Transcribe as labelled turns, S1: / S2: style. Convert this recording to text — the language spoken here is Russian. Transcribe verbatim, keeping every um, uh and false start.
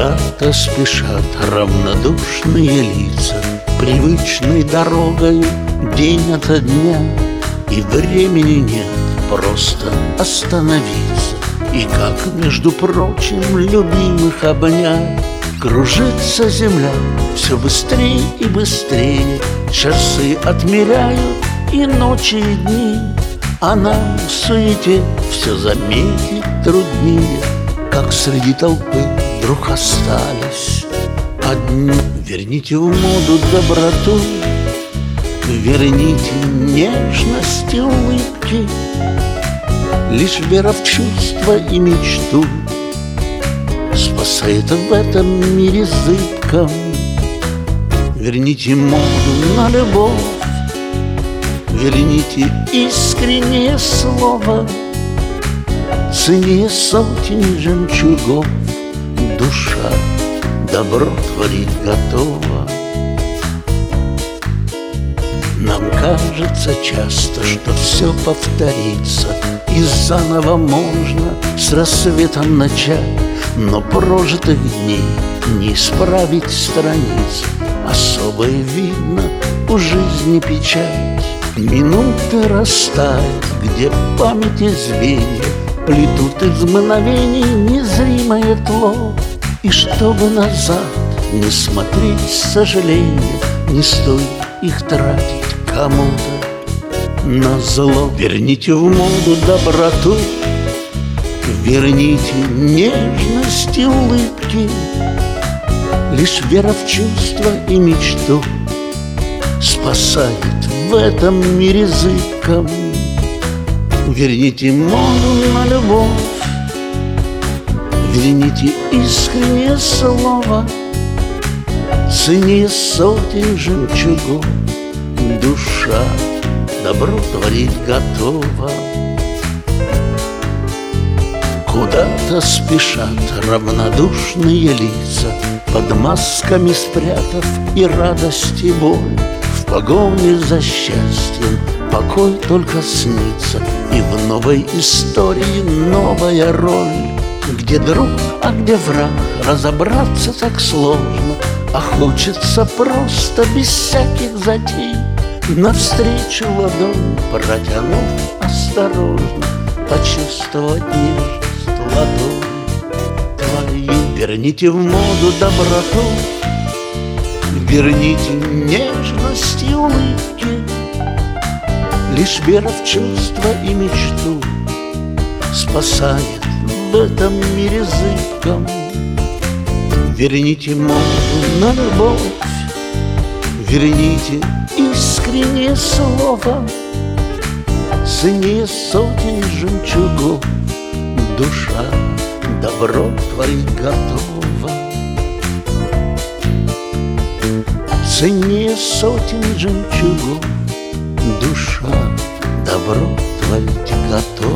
S1: Куда-то спешат равнодушные лица, привычной дорогой день ото дня, и времени нет просто остановиться. И как, между прочим, любимых обнять. Кружится земля все быстрее и быстрее, часы отмеряют и ночи, и дни, а нам в суете все заметить труднее, как среди толпы вдруг остались одни. Верните в моду доброту, верните нежность и улыбки, лишь вера в чувства и мечту спасает в этом мире зыбком. Верните моду на любовь, верните искреннее слово, цене сотни жемчугов душа добро творить готова. Нам кажется часто, что все повторится, и заново можно с рассветом начать, но прожитых дней не исправить страниц. Особое видно у жизни печать. Минуты растают, где памяти звенья плетут из мгновений незримое тло. И чтобы назад не смотреть с сожалением, не стоит их тратить кому-то на зло. Верните в моду доброту, верните нежность и улыбки, лишь вера в чувства и мечту спасает в этом мире зыбком. Верните моду на любовь, верните искреннее слово, цене сотен жемчугов душа добро творить готова. Куда-то спешат равнодушные лица, под масками спрятав и радость, и боль. В погоне за счастьем покой только снится, и в новой истории новая роль. Где друг, а где враг, разобраться так сложно, а хочется просто без всяких затей навстречу ладонь протянув осторожно, почувствовать нежность ладонь твою. Верните в моду доброту, верните нежность и улыбки, лишь вера в чувства и мечту спасает в этом мире зыбком. Верните моду на любовь, верните искреннее слово, цене сотен жемчугов душа добро творить готова. Цене сотен жемчугов душа добро творить готова.